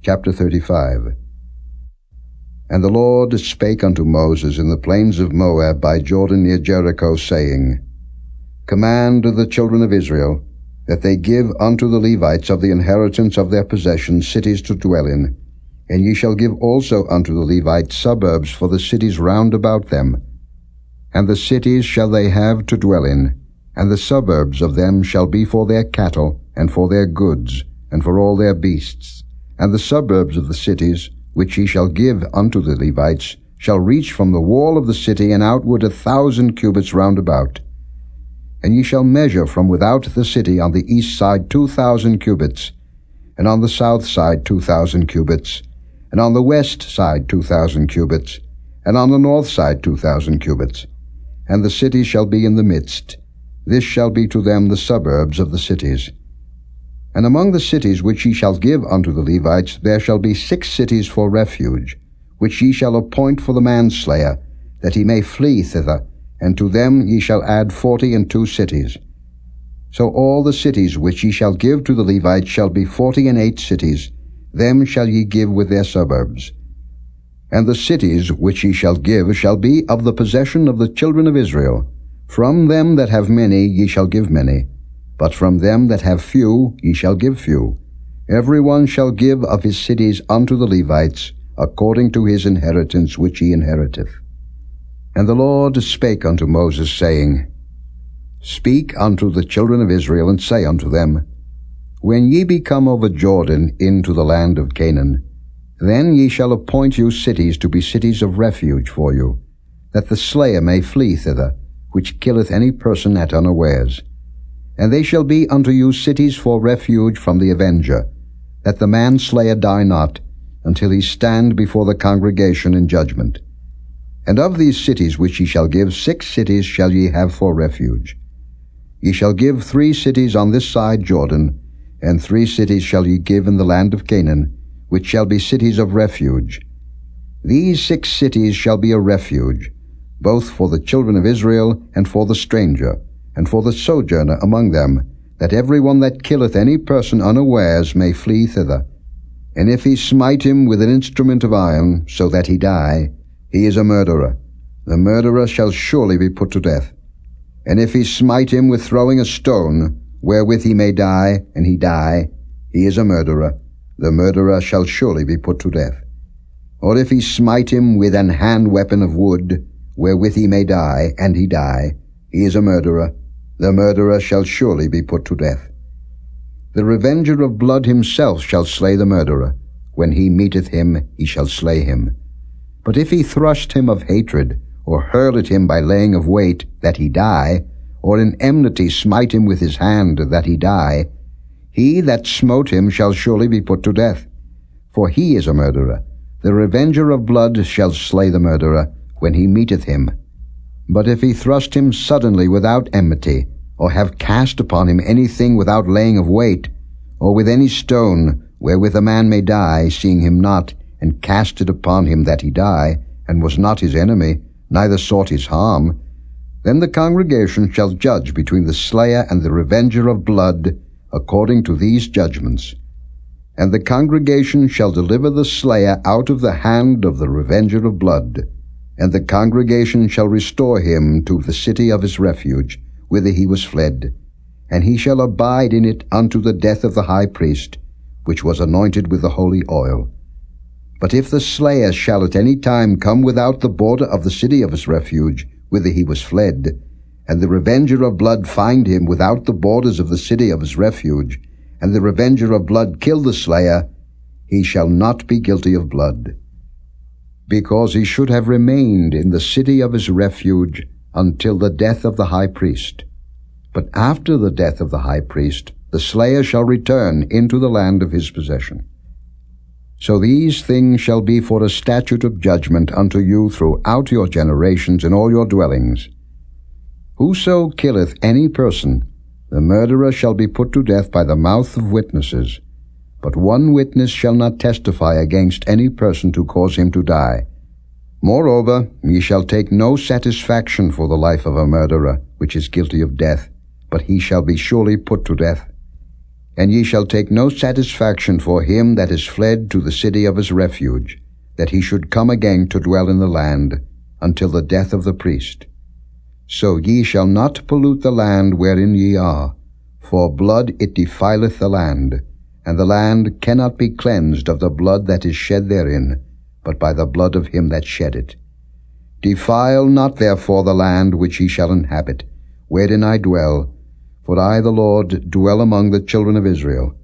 Chapter 35. And the Lord spake unto Moses in the plains of Moab by Jordan near Jericho, saying, Command the children of Israel, that they give unto the Levites of the inheritance of their possession cities to dwell in, and ye shall give also unto the Levites suburbs for the cities round about them. And the cities shall they have to dwell in, and the suburbs of them shall be for their cattle, and for their goods, and for all their beasts. And the suburbs of the cities, which ye shall give unto the Levites, shall reach from the wall of the city and outward 1,000 cubits round about. And ye shall measure from without the city on the east side 2,000 cubits, and on the south side 2,000 cubits, and on the west side 2,000 cubits, and on the north side 2,000 cubits. And the city shall be in the midst. This shall be to them the suburbs of the cities. And among the cities which ye shall give unto the Levites there shall be 6 cities for refuge, which ye shall appoint for the manslayer, that he may flee thither, and to them ye shall add 42 cities. So all the cities which ye shall give to the Levites shall be 48 cities, them shall ye give with their suburbs. And the cities which ye shall give shall be of the possession of the children of Israel. From them that have many ye shall give many, but from them that have few ye shall give few. Every one shall give of his cities unto the Levites, according to his inheritance which he inheriteth. And the Lord spake unto Moses, saying, Speak unto the children of Israel, and say unto them, When ye be come over Jordan into the land of Canaan, then ye shall appoint you cities to be cities of refuge for you, that the slayer may flee thither, which killeth any person at unawares. And they shall be unto you cities for refuge from the avenger, that the manslayer die not, until he stand before the congregation in judgment. And of these cities which ye shall give, 6 cities shall ye have for refuge. Ye shall give 3 cities on this side Jordan, and 3 cities shall ye give in the land of Canaan, which shall be cities of refuge. These 6 cities shall be a refuge, both for the children of Israel, and for the stranger, and for the sojourner among them, that every one that killeth any person unawares may flee thither. And if he smite him with an instrument of iron, so that he die, he is a murderer. The murderer shall surely be put to death. And if he smite him with throwing a stone, wherewith he may die, and he die, he is a murderer. The murderer shall surely be put to death. Or if he smite him with an hand weapon of wood, wherewith he may die, and he die, he is a murderer. The murderer shall surely be put to death. The revenger of blood himself shall slay the murderer. When he meeteth him, he shall slay him. But if he thrust him of hatred, or hurl at him by laying of weight, that he die, or in enmity smite him with his hand, that he die, he that smote him shall surely be put to death. For he is a murderer. The revenger of blood shall slay the murderer, when he meeteth him. But if he thrust him suddenly without enmity, or have cast upon him anything without laying of weight, or with any stone, wherewith a man may die, seeing him not, and cast it upon him that he die, and was not his enemy, neither sought his harm, then the congregation shall judge between the slayer and the revenger of blood, according to these judgments. And the congregation shall deliver the slayer out of the hand of the revenger of blood, and the congregation shall restore him to the city of his refuge, whither he was fled, and he shall abide in it unto the death of the high priest, which was anointed with the holy oil. But if the slayer shall at any time come without the border of the city of his refuge, whither he was fled, and the revenger of blood find him without the borders of the city of his refuge, and the revenger of blood kill the slayer, he shall not be guilty of blood, because he should have remained in the city of his refuge until the death of the high priest. But after the death of the high priest, the slayer shall return into the land of his possession. So these things shall be for a statute of judgment unto you throughout your generations in all your dwellings. Whoso killeth any person, the murderer shall be put to death by the mouth of witnesses. But one witness shall not testify against any person to cause him to die. Moreover, ye shall take no satisfaction for the life of a murderer, which is guilty of death, but he shall be surely put to death. And ye shall take no satisfaction for him that is fled to the city of his refuge, that he should come again to dwell in the land, until the death of the priest. So ye shall not pollute the land wherein ye are, for blood it defileth the land, and the land cannot be cleansed of the blood that is shed therein, but by the blood of him that shed it. Defile not therefore the land which ye shall inhabit, wherein I dwell, for I the Lord dwell among the children of Israel,